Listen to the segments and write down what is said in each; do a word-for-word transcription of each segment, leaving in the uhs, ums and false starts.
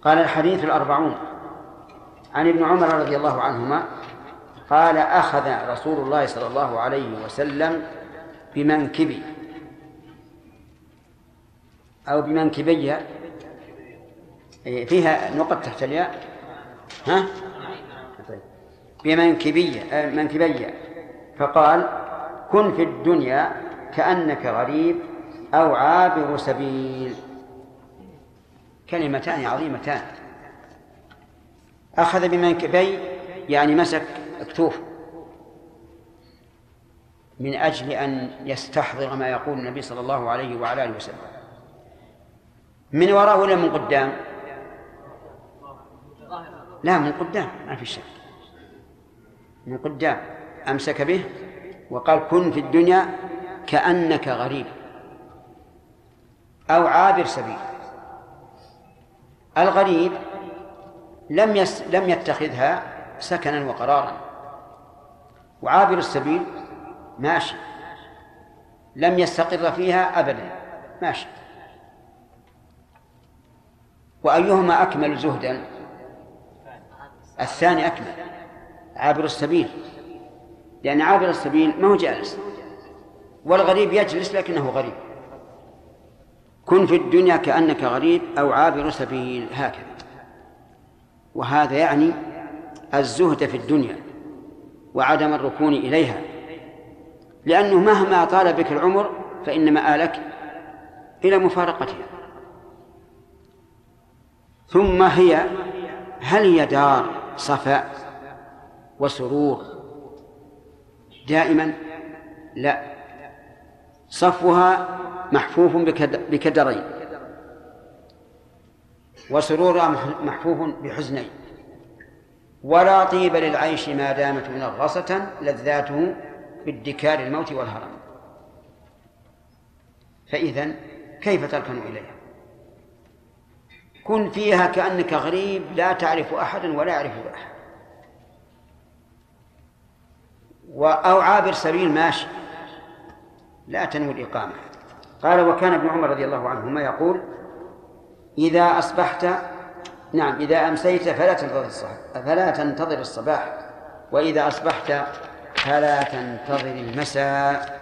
قال الحديث الأربعون عن ابن عمر رضي الله عنهما قال أخذ رسول الله صلى الله عليه وسلم بمنكبي أو بمنكبي، فيها نقط تحت الياء، ها؟ بمنكبي منكبي فقال كن في الدنيا كأنك غريب أو عابر سبيل. كلمتان عظيمتان. أخذ بمنكبي يعني مسك اكتوفه من أجل أن يستحضر ما يقول النبي صلى الله عليه وعلى آله وسلم. من وراء ولا من قدام؟ لا، من قدام ما في شك، من قدام. أمسك به وقال كن في الدنيا كأنك غريب أو عابر سبيل. الغريب لم يس لم يتخذها سكنا وقرارا، وعابر السبيل ماشي لم يستقر فيها أبدا، ماشي. وأيهما أكمل زهدا؟ الثاني أكمل، عابر السبيل، لأن عابر السبيل ما هو جالس، والغريب يجلس لكنه غريب. كن في الدنيا كأنك غريب أو عابر سبيل، هكذا. وهذا يعني الزهد في الدنيا وعدم الركون إليها، لأنه مهما طال بك العمر فإن مآلك إلى مفارقتها. ثم هي هل هي دار صفاء وسرور دائما؟ لا، صفوها محفوف بكدرين، وسرورها محفوف بحزنين. ولا طيب للعيش ما دامت منغصة لذاته بادكار الموت والهرم. فإذن كيف تركن إليها؟ كن فيها كأنك غريب لا تعرف أحدا ولا يعرفه أحد، أو عابر سبيل ماشي لا تنوي الإقامة. قال وكان ابن عمر رضي الله عنهما يقول إذا أصبحت نعم إذا أمسيت فلا تنتظر الصباح فلا تنتظر الصباح وإذا أصبحت فلا تنتظر المساء،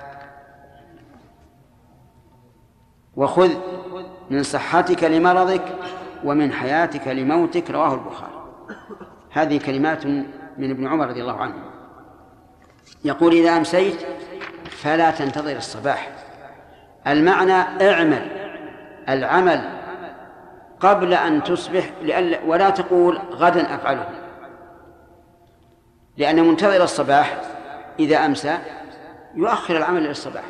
وخذ من صحتك لمرضك ومن حياتك لموتك. رواه البخاري. هذه كلمات من ابن عمر رضي الله عنه، يقول إذا أمسيت فلا تنتظر الصباح، المعنى اعمل العمل قبل أن تصبح، ولا تقول غدا أفعله، لأن منتظر الصباح إذا أمسى يؤخر العمل إلى الصباح،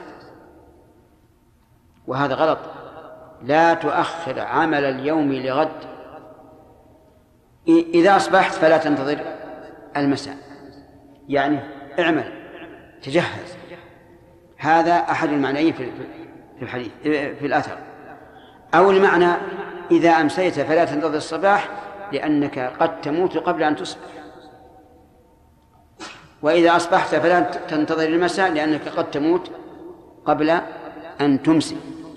وهذا غلط. لا تؤخر عمل اليوم لغد. إذا أصبحت فلا تنتظر المساء، يعني اعمل تجهز. هذا أحد المعنيين في الحديث في الأثر. أو المعنى إذا أمسيت فلا تنتظر الصباح لأنك قد تموت قبل أن تصبح، وإذا أصبحت فلا تنتظر المساء لأنك قد تموت قبل أن تمسي.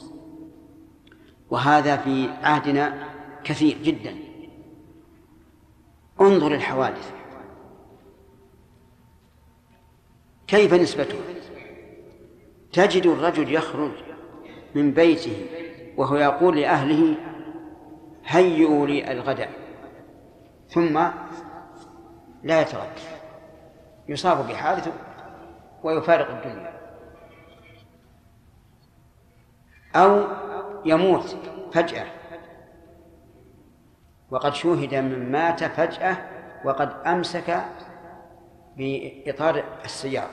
وهذا في عهدنا كثير جدا. انظر الحوادث كيف نسبته. تجد الرجل يخرج من بيته وهو يقول لأهله هيئوا لي الغداء، ثم لا يترك، يصاب بحادث ويفارق الدنيا، أو يموت فجأة. وقد شوهد من مات فجأة وقد أمسك بإطار السيارة.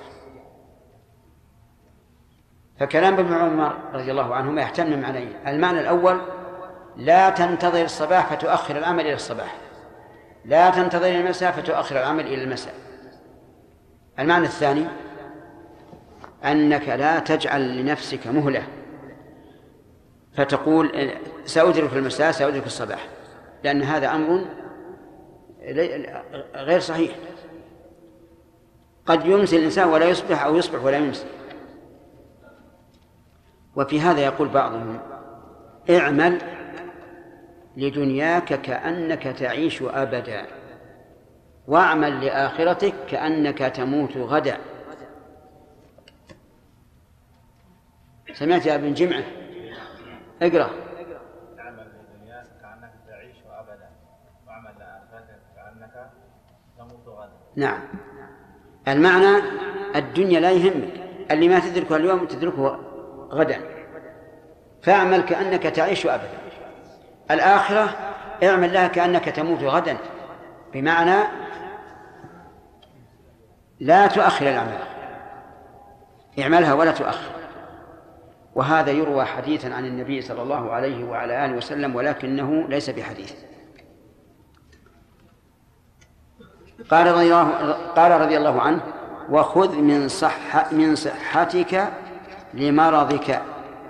فكلام ابن عمر رضي الله عنهما يحتمل معنيين. المعنى الأول لا تنتظر الصباح فتؤخر العمل إلى الصباح، لا تنتظر المساء فتؤخر العمل إلى المساء. المعنى الثاني أنك لا تجعل لنفسك مهلة فتقول سأدرك المساء سأدرك الصباح، لأن هذا أمر غير صحيح. قد يمسي الإنسان ولا يصبح، أو يصبح ولا يمسي. وفي هذا يقول بعضهم اعمل لدنياك كأنك تعيش أبدا، واعمل لآخرتك كأنك تموت غدا. سمعت يا ابن جمعة؟ اقرأ. اعمل لدنياك كأنك تعيش أبدا، واعمل لآخرتك كأنك تموت غدا. نعم، المعنى الدنيا لا يهمك، اللي ما تدركه اليوم تدركه غدا، فاعمل كأنك تعيش أبدا. الآخرة اعمل لها كأنك تموت غدا، بمعنى لا تؤخر الأعمال، اعملها ولا تؤخر. وهذا يروى حديثا عن النبي صلى الله عليه وعلى آله وسلم، ولكنه ليس بحديث. قال رضي الله, قال رضي الله عنه: وخذ من, صح من صحتك لمرضك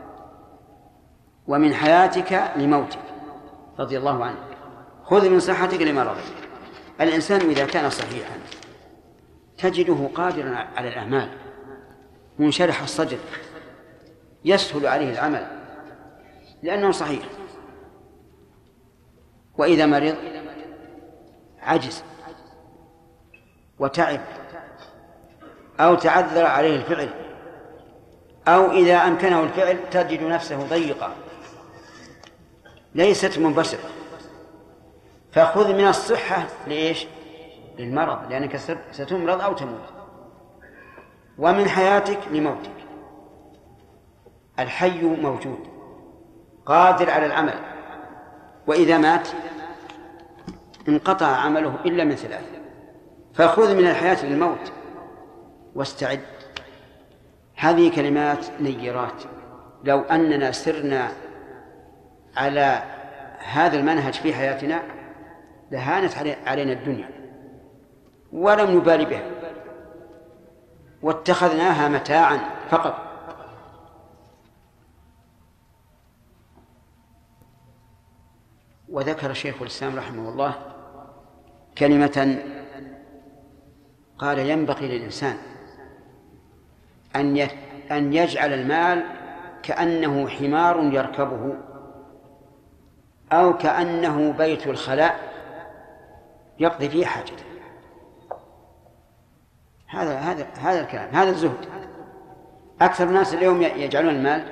ومن حياتك لموتك. رضي الله عنه. خذ من صحتك لمرضك. الإنسان إذا كان صحيحا تجده قادرا على الأعمال، منشرح الصدر، يسهل عليه العمل لأنه صحيح. وإذا مرض عجز وتعب أو تعذر عليه الفعل، أو إذا أمكنه الفعل تجد نفسه ضيقا ليست منبسطة. فخذ من الصحة لإيش؟ للمرض، لأنك ستمرض أو تموت. ومن حياتك لموتك. الحي موجود قادر على العمل، وإذا مات انقطع عمله إلا من ثلاث. فخذ من الحياة للموت واستعد. هذه كلمات نيرات، لو أننا سرنا على هذا المنهج في حياتنا لهانت علينا الدنيا ولم نبالي بها واتخذناها متاعا فقط. وذكر شيخ الإسلام رحمه الله كلمة قال: ينبغي للإنسان أن أن يجعل المال كأنه حمار يركبه، أو كأنه بيت الخلاء يقضي فيه حاجته. هذا هذا هذا الكلام، هذا الزهد. أكثر الناس اليوم يجعلون المال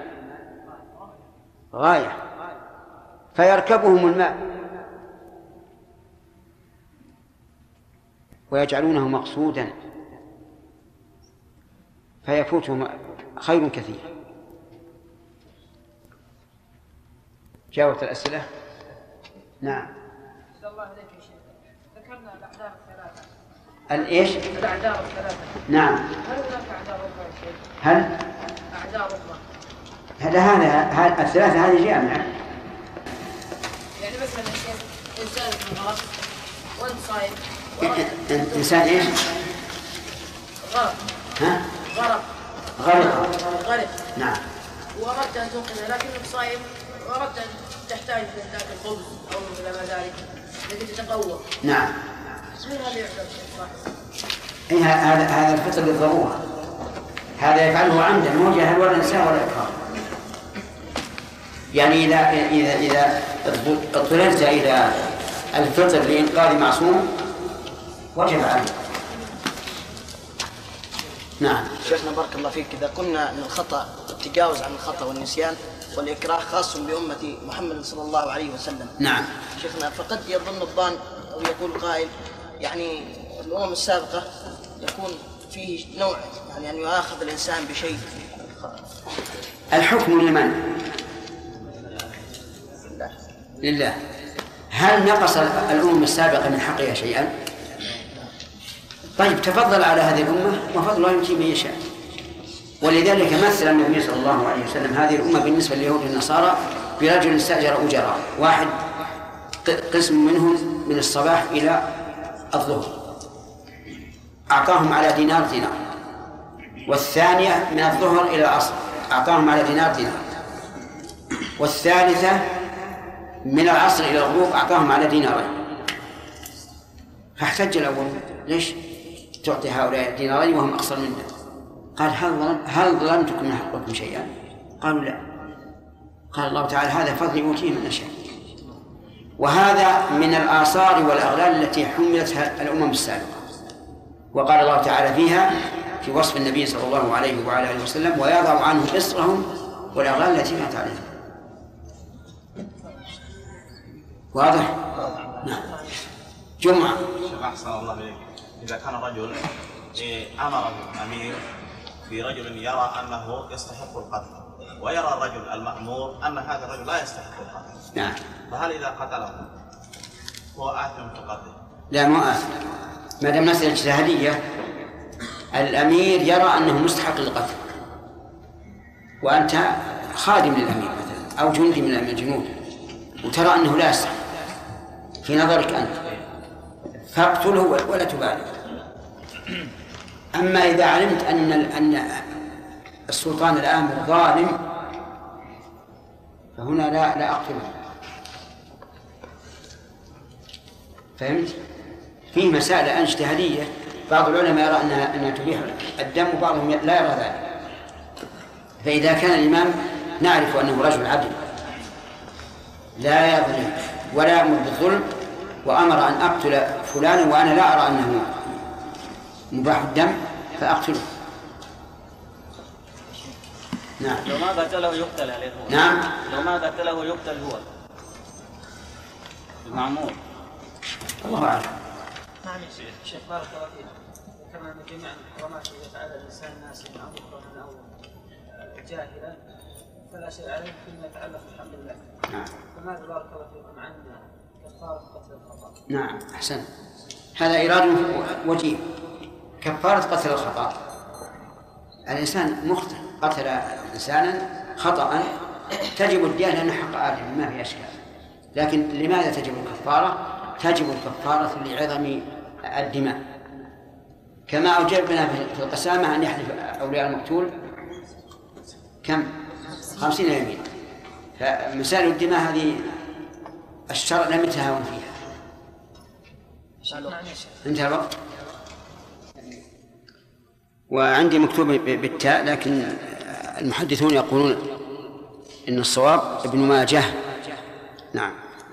غاية فيركبهم الماء ويجعلونه مقصودا فيفوتهم خير كثير. جاوبت الأسئلة؟ نعم. الله عليك يا شيخ، ذكرنا الأعذار الثلاثة. الإيش؟ الأعذار الثلاثة. نعم. هل هناك أعذار أخرى يا شيخ؟ هل؟ أعذار أخرى. هذا هذا الثلاثة هذه جامعة. يعني مثلا يا شيخ إنسان في غرق وأنت صايم. إنسان إيش؟ غرق. ها؟ غرق. غرق. غرق. نعم. وأردت أن تنقذه لكنك صايم وأردت أن تحتاج إلى ذاك الخبز أو إلى ما ذلك لكي تتقوى. نعم. هل هذا يعذر شيخ صاحب؟ إيه هذا هذا الفطر للضرورة، هذا يفعله عمدا مو جهل ولا نساء ولا إكراه. يعني إذا إذا إذا اضطررت إلى الفطر لإنقاذ معصوم وجب عليك. نعم. شيخنا بارك الله فيك، إذا قلنا أن الخطأ التجاوز عن الخطأ والنسيان والإكراه خاص بأمة محمد صلى الله عليه وسلم. نعم. شيخنا فقد يظن الظان أو يقول قائل يعني الأمم السابقة يكون فيه نوع يعني أن يؤاخذ الإنسان بشيء. الحكم لمن؟ لله. هل نقص الأمم السابقة من حقها شيئا؟ طيب تفضل على هذه الأمة وفضل الله يؤتي من يشاء. ولذلك مثل النبي صلى الله عليه وسلم هذه الأمة بالنسبة لليهود والنصارى برجل استأجر أجراء، واحد قسم منهم من الصباح إلى الظهر أعطاهم على دينار دينار، والثانية من الظهر إلى العصر أعطاهم على دينار دينار، والثالثة من العصر إلى الغروب أعطاهم على دينارين. فاحتج الأول: ليش تعطي هؤلاء دينارين وهم أقصر منا؟ قال: هل ظلمتكم من حقكم شيئا؟ قالوا: لا. قال الله تعالى: هذا فضل يؤتيه من يشاء. وهذا من الآثار والأغلال التي حملتها الأمم السابقة، وقال الله تعالى فيها في وصف النبي صلى الله عليه وعلى آله وسلم: ويضع عنهم إصرهم والأغلال التي كانت عليهم. واضح؟ نعم. جمعة. شيخ أحسن الله إليك، إذا كان رجل أمره أمير برجل يرى أنه يستحق القتل، ويرى الرجل المأمور أن هذا الرجل لا يستحق القتل، نعم، فهل إذا قتله هو آثم في قتله؟ لا، مو آثم ما دام مسألة اجتهادية. الأمير يرى أنه مستحق للقتل، وأنت خادم للأمير مثلا أو جندي من الجنود وترى أنه لا يستحق في نظرك أنت، فاقتله ولا تبالي. أما إذا علمت أن أن السلطان الآمر ظالم فهنا لا لا أقتله. فهمت؟ فيه مسائل اجتهادية، بعض العلماء يرى أنها أنها تبيح الدم وبعضهم لا يرى ذلك. فإذا كان الإمام نعرف أنه رجل عدل لا يظلم ولا يأمر بالظلم وأمر أن أقتل فلانا وأنا لا أرى أنه مباح الدم فأقتله. نعم. لو ما قتله يقتل عليه هو. نعم. لو ما قتله يقتل هو المعمور. الله أعلم. نعم يا شيخ بارك الله فيك. كما أن جميع الحرمات التي يفعلها الإنسان ناسيا أو مكرها أو جاهلا فلا شيء عليه فيما يتعلق بالحمد لله. نعم. فماذا بارك الله فيكم عن كفارة قتل الخطأ؟ نعم أحسن، هذا إيراد وجيه. كفارة قتل الخطأ، الإنسان مخطئ قتل إنسانا خطأ تجب الدية لأنه حق آدم ما في أشكال، لكن لماذا تجب الكفارة؟ تجب الكفارة لعظم الدماء، كما أوجبنا في القسامة أن يحلف أولياء المقتول كم؟ خمسين يمين. فمسائل الدماء هذه الشرع لم يتهاون فيها. انتهى الوقت. وعندي مكتوب بالتاء لكن المحدثون يقولون إن الصواب ابن ماجه. نعم.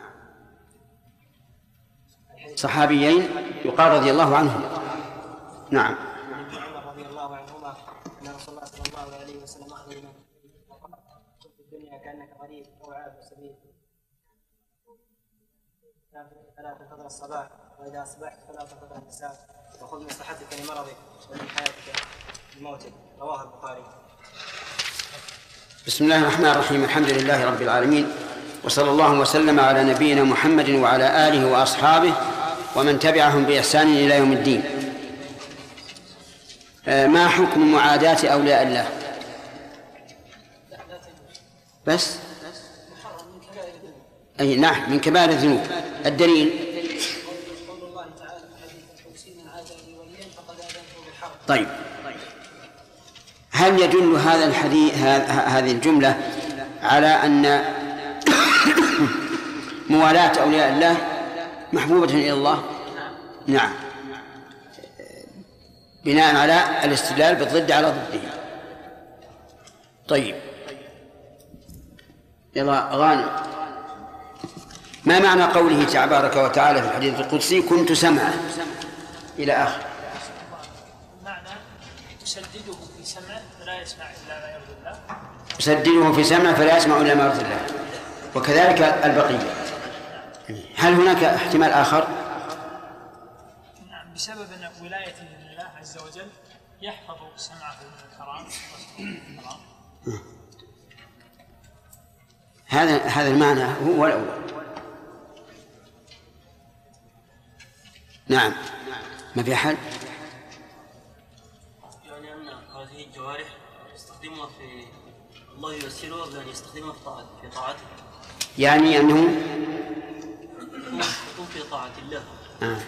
صحابيين يقال رضي الله عنهم. نعم. عمر رضي الله عنهما أن رسول الله صلى الله عليه وسلم أخبر من في الدنيا كأنك غريب أو عابر سبيل فلا تنتظر الصباح وإذا أصبحت فلا تنتظر المساء وخذ من صحتك لمرضك ومن حياتك لموتك. رواه البخاري. بسم الله الرحمن الرحيم. الحمد لله رب العالمين، وصلى الله وسلم على نبينا محمد وعلى آله وأصحابه ومن تبعهم بإحسان إلى يوم الدين. ما حكم معاداة أولياء الله؟ بس أي نعم من كبائر الذنوب. الدليل طيب. هل يدل هذا الحديث هذه الجملة على أن موالاة أولياء الله محبوبة إلى الله؟ نعم، بناء على الاستدلال بالضد على ضده. طيب يلا غانم، ما معنى قوله تبارك وتعالى في الحديث القدسي كنت سمعا إلى آخر؟ معنى تسدده في سمعه فلا يسمع إلا ما يرضي الله. تسدده في سمعه فلا يسمع إلا ما يرضي الله، وكذلك البقية. هل هناك احتمال آخر؟ نعم، بسبب أن ولايته لله عز وجل يحفظ سمعه من الحرام. هذا هذا المعنى هو الأول. نعم، ما في أحد؟ يعني أن هذه الجوارح يستخدمها في الله ييسرها بأن يستخدمها في طاعته في طاعته يعني أنه يكون في طاعة الله. آه.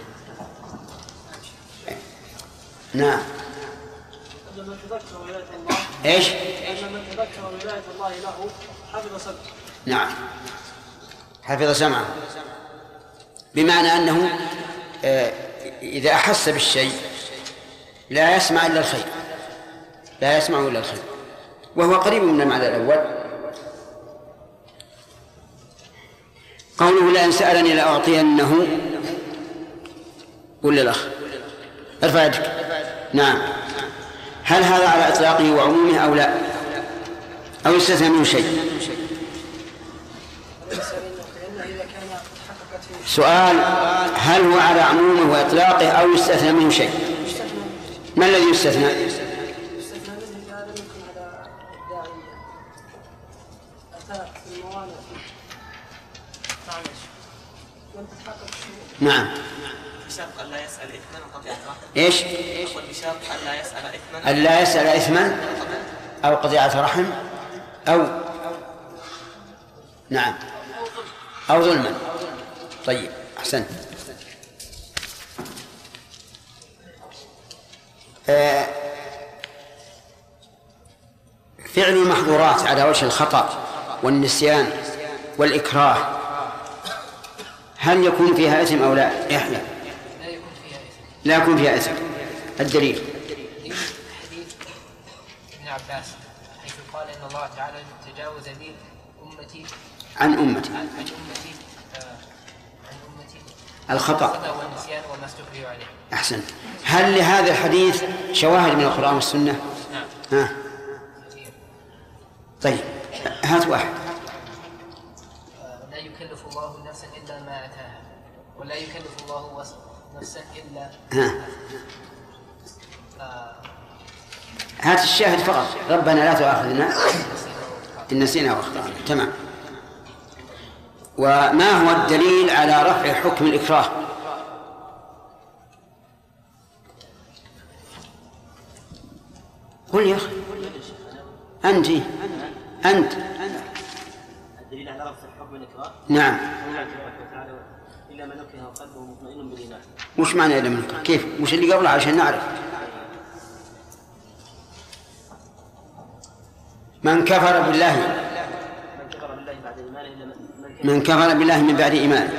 نعم. لما تذكر ولاية الله إيش؟ لما تذكر ولاية الله له حفظ صدره. نعم، حفظ سمعه، بمعنى أنه إذا أحس بالشيء لا يسمع إلا الخير، لا يسمع إلا الخير، وهو قريب من المعنى الأول. قوله لئن سألني لأعطينه ولا الأخ ارفع يدك. نعم. هل هذا على إطلاقه وعمومه أو لا، أو يستثنى منه شيء؟ سؤال: هل هو على عمومه وإطلاقه أو يستثنى منه شيء؟ ما الذي يستثنى؟ نعم. بشرط ألا يسأل إثما وقطيعة رحم. إيش؟ أقول بشرط ألا يسأل إثما. ألا يسأل إثما أو قطيعة رحم أو نعم أو ظلما. طيب أحسنت. آه فعل المحظورات على وجه الخطأ والنسيان والإكراه هل يكون فيها إثم أو لا؟ يحيى. لا يكون فيها إثم. الدليل حديث ابن عباس حيث قال إن الله تعالى تجاوز لي أمتي عن أمتي عن أمتي عن أمتي الخطأ والنسيان وما استكرهوا عليه. أحسن. هل لهذا الحديث شواهد من القرآن والسنة؟ نعم. ها. طيب هات واحد. لا يكلف الله نفسا إلا ما أتاها ولا يكلف الله نفسا إلا ها. هات الشاهد فقط. ربنا لا تؤاخذنا إن نسينا واخطأنا. تمام. وما هو الدليل على رفع حكم الإكراه؟ قل يا أخي. أنت أنت الدليل على رفع حكم الإكراه. نعم. الله تعالى إلا من أكره وقلبه مطمئن بالإيمان. وش معنى إلا من أكره؟ كيف؟ وش اللي قبله عشان نعرف؟ من كفر بالله من كفر بالله بعد إيمانه إلا من كفر بالله من بعد إيمانه.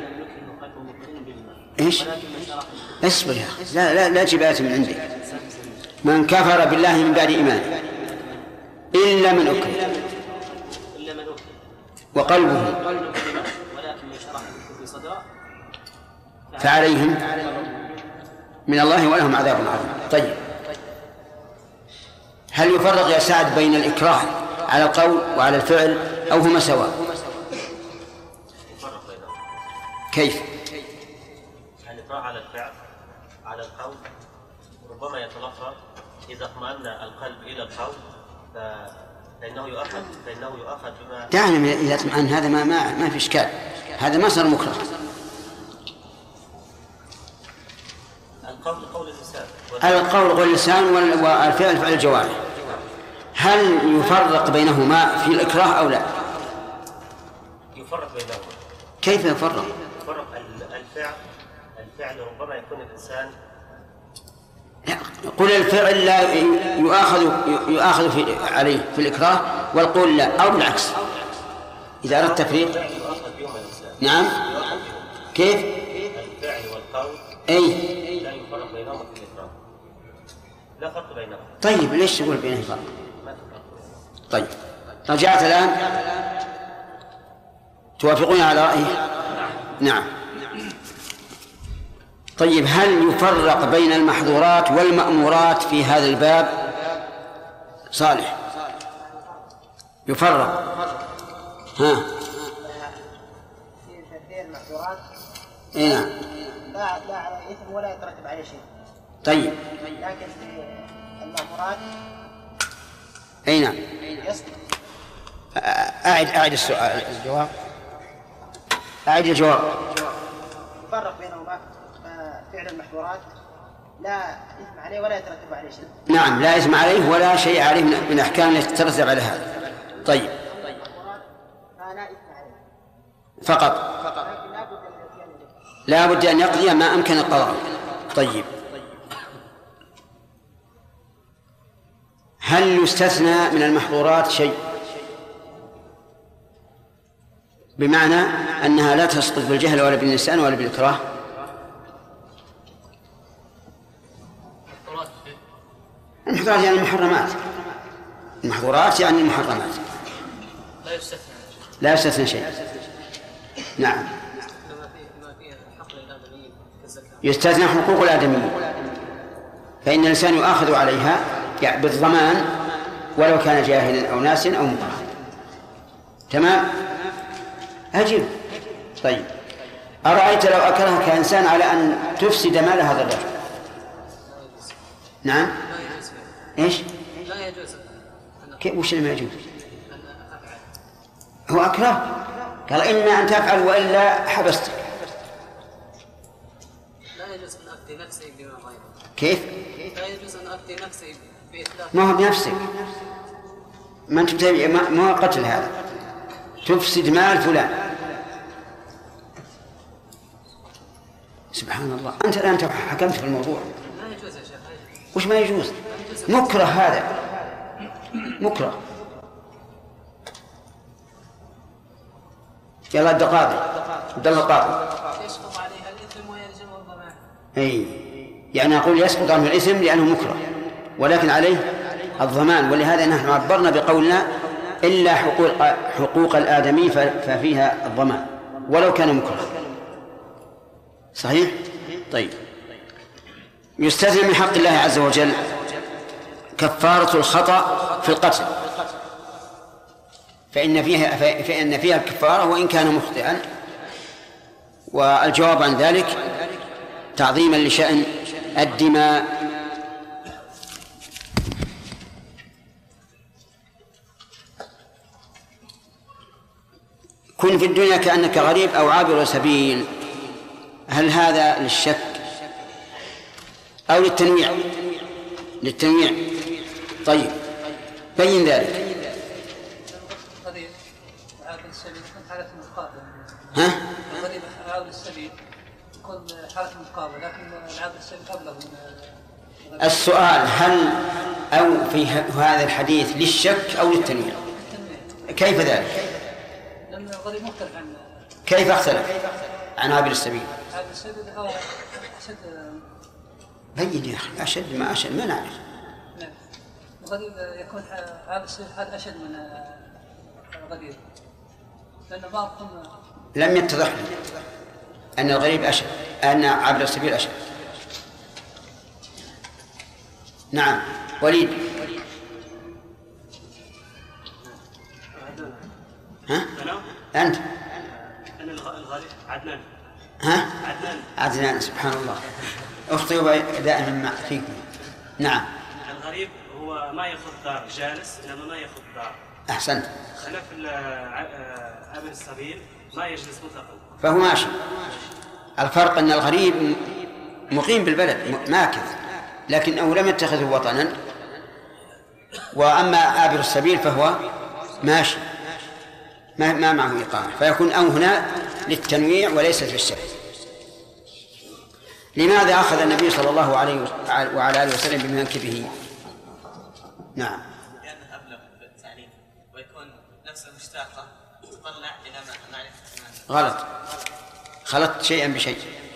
إيش؟ اصبر يا أخي. لا لا لا تجيب آية من عندك. من كفر بالله من بعد إيمانه إلا من أكره إلا من أكره وقلبه ولكن من شرح بالكفر صدرا فعليهم من الله ولهم عذاب عظيم. طيب هل يفرق يا سعد بين الإكراه على القول وعلى الفعل أو هما سواء؟ يفرق بينهم. كيف؟ الإكراه على الفعل على القول ربما يتلفظ إذا اطمأن القلب إلى القول فإنه يؤخذ فإنه يؤخذ بما دعنا من إذا اطمأن. هذا ما ما ما في إشكال. هذا ما صار مكره. القول قول اللسان القول قول اللسان والفعل فعل الجوارح. هل يفرق بينهما في الإكراه أو لا؟ يفرق بينهما. كيف يفرق؟ يفرق الفعل الفعل ربما يكون الإنسان قل الفعل لا يؤاخذ يؤاخذ في عليه في الإكراه والقول لا أو بالعكس إذا أردت تفريق. يؤاخذ بهما الإنسان. نعم. كيف؟ الفعل والقول أي لا يفرق بينهما في الإكراه. لا فرق بينهما. طيب ليش تقول بينهم فرق؟ ما في فرق. طيب رجعت الآن توافقون على رأيه؟ نعم. طيب هل يفرق بين المحظورات والمأمورات في هذا الباب؟ صالح يفرق. ها في تدبير المحظورات اي نعم. لا لا على إثم ولا يترتب عليه شيء. طيب لكن في المأمورات اي نعم. يسقط. أعد أعد السؤال الجواب. أعد الجواب. يفرق بينهما فعل المحظورات لا إثم عليه ولا يترتب عليه شيء. نعم لا إثم عليه ولا شيء عليه من الأحكام التي تترتب على هذا. طيب فلا إثم عليه فقط لكن لا بد من الاتيان به. لا بد أن يقضي ما أمكن القضاء. طيب هل يستثنى من المحظورات شيء بمعنى أنها لا تسقط بالجهل ولا بالنسيان ولا بالإكراه؟ المحظورات يعني المحرمات. المحظورات يعني المحرمات لا يستثنى لا يستثنى شيء. نعم. يستثنى حقوق الآدميين، فإن الإنسان يؤاخذ عليها يعني بالضمان ولو كان جاهلا أو ناسا أو مكرها. تمام. أجب. طيب، أرأيت لو أكرهك إنسان على أن تفسد مال هذا الرجل؟ نعم. إيش؟ لا يجوز. كيف وش اللي ما يجوز؟ هو أكره قال إما أن تفعل وإلا حبستك. لا يجوز أن أفتي نفسي بما غيره. كيف؟ لا يجوز أن أفتي نفسي بإتلاف. ما هو بنفسك، ما أنت بتبي ما هو قتل هذا، تفسد مال فلان. سبحان الله، أنت الآن حكمت في الموضوع. لا يجوز يا شيخ. وش ما يجوز؟ مكره هذا، مكره. يلا الدقاضي عبد الله القاضي. يسقط عليها الإثم ويلزم الضمان. أي يعني أقول يسقط عنه الإثم لأنه مكره، ولكن عليه الضمان. ولهذا نحن عبرنا بقولنا إلا حقوق حقوق الآدمي ففيها الضمان ولو كان مكره. صحيح؟ طيب، يستثنى من حق الله عز وجل كفارة الخطأ في القتل، فإن فيها فإن فيها الكفارة وإن كان مخطئا. والجواب عن ذلك تعظيما لشأن الدماء. كن في الدنيا كأنك غريب أو عابر سبيل، هل هذا للشك أو للتنويع؟ للتنويع. طيب، بين ذلك. غريب عابر السبيل يكون حالة مقابلة. ها؟ غريب عابر السبيل يكون حالة مقابلة، لكن العابر السبيل أبلغ من. السؤال هل أو في هذا الحديث للشك أو للتنويع؟ كيف ذلك؟ لأن الغريب مختلف عن. كيف اختلف عن عابر السبيل؟ عابر السبيل هو أشد. بين يا أخي، أشد ما أشد ما نعرف. نعم. الغريب يكون عابر السبيل هذا أشد من الغريب، لأن بعضهم لم يتضح لي أن الغريب أشد، أن عابر السبيل أشد. نعم. وليد. ها؟ أنت؟ أنا الغريب عدنان. ها؟ عدنان. عدنان. سبحان الله، أخطئوا دائما مع فيكم. نعم. الغريب هو ما يأخذ دار جالس، إنما ما يأخذ دار. أحسنت. خلاف عابر السبيل ما يجلس مطلقا، فهو ماشي. الفرق أن الغريب مقيم بالبلد ماكث، لكنه لم يتخذه وطنا، وأما عابر السبيل فهو ماشي ما, ما معه إقامة، فيكون أو هنا للتنويع وليس للشك. لماذا أخذ النبي صلى الله عليه وعلى آله وسلم بمنكبه؟ نعم. لأنه أبلغ في التعليم، ويكون نفس المشتاقة تطلع إلى معرفة. غلط، خلطت شيئا بشيء.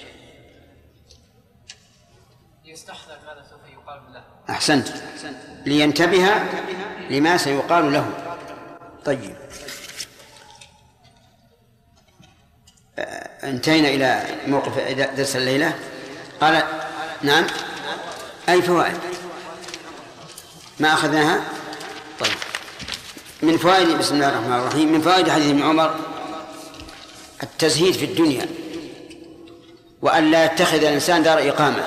يستحضر ماذا سوف يقال له. أحسنت، لينتبه لما سيقال له. طيب، انتهينا إلى موقف درس الليلة. قال نعم. أي فوائد ما أخذناها؟ طيب، من فوائد بسم الله الرحمن الرحيم، من فوائد حديث ابن عمر التزهيد في الدنيا، وأن لا يتخذ الإنسان دار إقامة،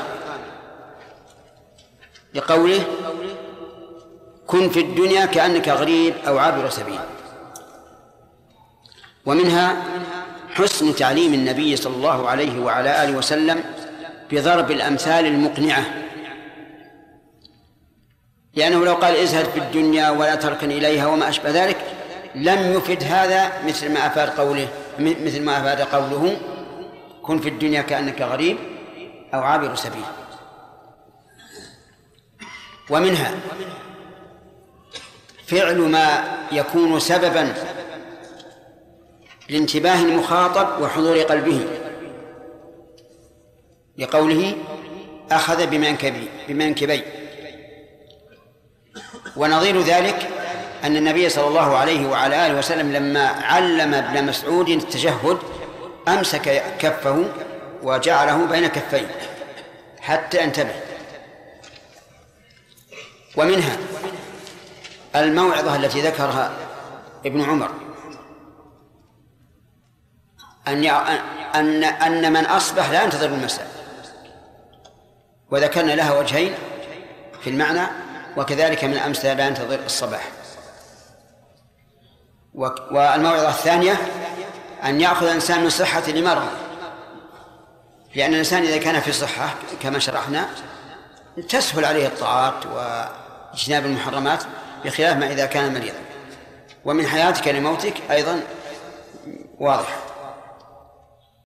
لقوله كن في الدنيا كأنك غريب أو عابر سبيل. ومنها حسن تعليم النبي صلى الله عليه وعلى آله وسلم بضرب الأمثال المقنعة، لأنه لو قال ازهد في الدنيا ولا تركن إليها وما أشبه ذلك لم يفد هذا مثل ما أفاد قوله مثل ما أفاد قوله كن في الدنيا كأنك غريب أو عابر سبيل. ومنها فعل ما يكون سببا لانتباه المخاطب وحضور قلبه، لقوله أخذ بمنكبي بمنكبي. ونظير ذلك أن النبي صلى الله عليه وعلى آله وسلم لما علم ابن مسعود التشهد أمسك كفه وجعله بين كفيه حتى انتبه. ومنها الموعظة التي ذكرها ابن عمر أن أن أن من أصبح لا ينتظر المساء، وذكرنا لها وجهين في المعنى، وكذلك من أمسى لا ينتظر الصباح. والموعظة الثانية أن يأخذ الإنسان من صحة لمرض، لأن الإنسان إذا كان في صحة كما شرحنا تسهل عليه الطاعات واجتناب المحرمات، بخلاف ما إذا كان مريضا. ومن حياتك لموتك أيضا واضح.